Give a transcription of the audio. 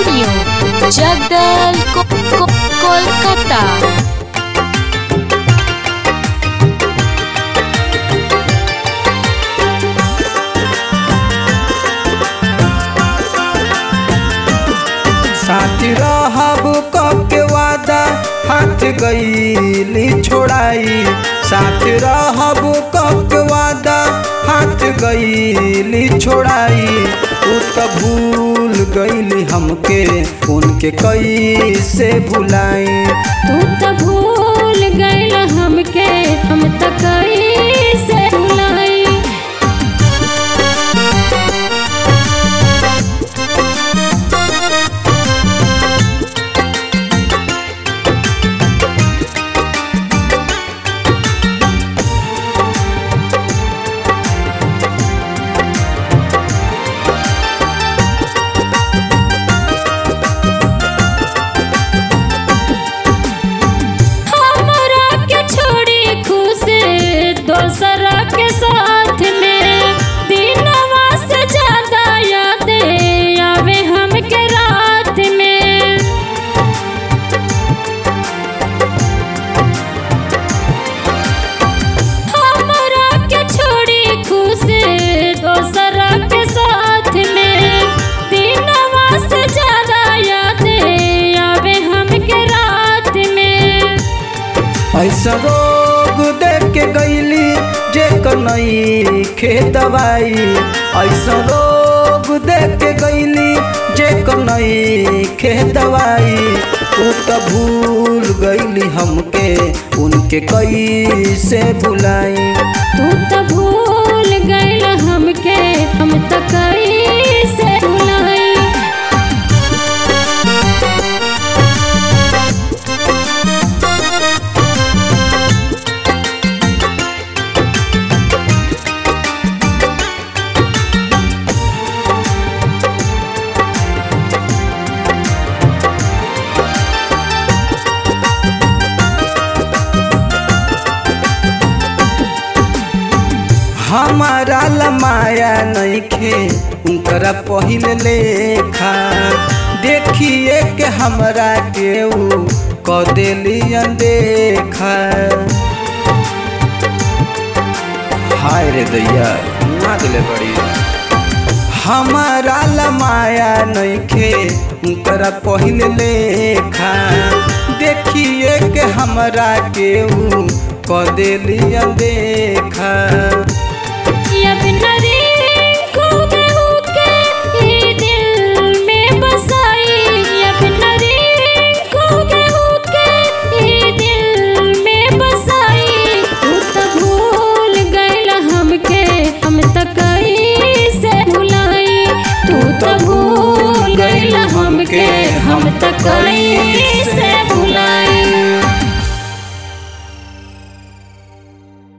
Studio, Jagdal, Kolkata. साथी रहब के वादा हाथ गईली छोड़ाई। साथी रहब के वादा हाथ गईली छोड़ाई। तू तो भूल गईली हमके उनके कैसे भुलाई। तू तो भूल गईल हमके हम तो कैसे भुलाई। दोसरा के साथ में दिनवा से ज्यादा यादें आवे हमके रात में। हमरा के छोड़ी खुश दोसरा के साथ में दिनवा से ज्यादा यादें आवे हमके रात में। ऐसा रोग देख के गईली जे कनई खे दवाई। ऐसा रोग देख के गईली जे कनई खे दवाई। तू तो भूल गईली हमके उनके कैसे भुलाई। तू तो भूल गईल हमके हम तो कैसे भुलाई। हमारा लमाया नइखे उनकरा पहिले लेखा। देखिए के हमरा केहू क देली अनदेखा। हाय रे दैया ना दिले बड़ी। हमारा लमाया नइखे उनकरा पहिले लेखा। देखिए के हमरा केहू क देली अनदेखा। हम तो कैसे